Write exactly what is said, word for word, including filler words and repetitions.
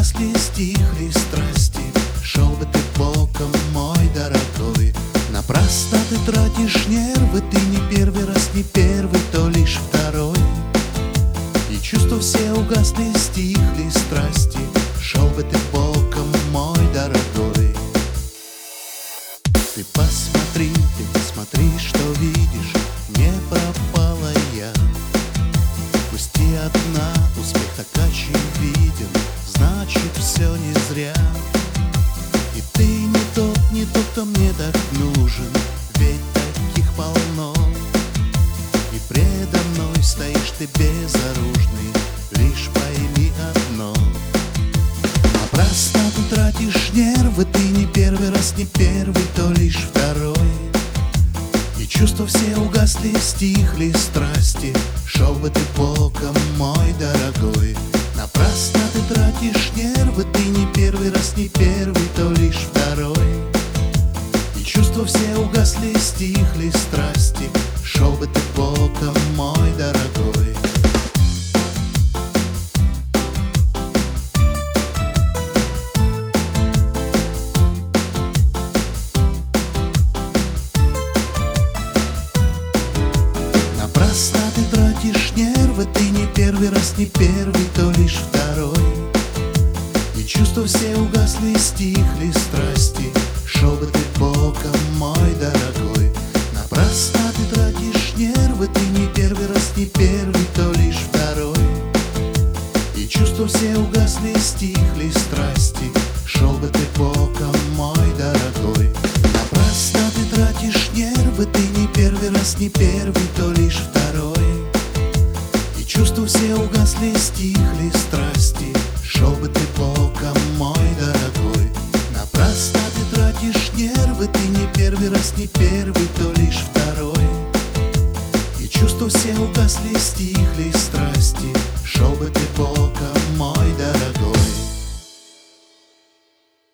угасли, стихли страсти, шел бы ты боком, мой дорогой. Напрасно ты тратишь нервы, ты не первый раз, не первый, то лишь второй. И чувства все угасли, стихли страсти, шел бы ты боком, мой дорогой. Ты посмотри, ты посмотри, что видишь, не пропала я. Пусти одна, успех так очевиден, значит все не зря. И ты не тот, не тот, кто мне так нужен, ведь таких полно. И предо мной стоишь ты безоружный, лишь пойми одно: напрасно ты тратишь нервы, ты не первый раз, не первый, то лишь второй. И чувства все угасли, стихли страсти, шел бы ты боком, мой дорогой. Напрасно ты тратишь нервы, ты не первый раз, не первый, то лишь второй. И чувства все угасли, стихли страсти, шел бы ты боком, мой дорогой. Напрасно ты тратишь нервы, ты не первый раз, не первый, то лишь второй. И чувства все угасли, стихли страсти, шел бы ты боком, мой дорогой. Напрасно ты тратишь нервы, ты не первый раз, не первый, то лишь второй. И чувства все угасли, стихли страсти, шел бы ты боком, мой дорогой. Напрасно ты тратишь нервы, ты не первый раз, не первый, то лишь второй. И чувства все угасли, стихли страсти, шел бы ты боком, мой дорогой. Напрасно ты тратишь нервы, ты не первый раз, не первый, то лишь второй. И чувства все угасли, стихли страсти, шел бы ты боком, мой дорогой. Напрасно ты тратишь нервы, ты не первый раз, не первый, то лишь второй. И чувства все угасли, стихли страсти, шел бы ты боком, мой дорогой. страсти, шел бы ты боком, мой дорогой. Напрасно ты тратишь нервы, ты не первый раз, не первый, то лишь второй. И чувства все угасли, стихли страсти.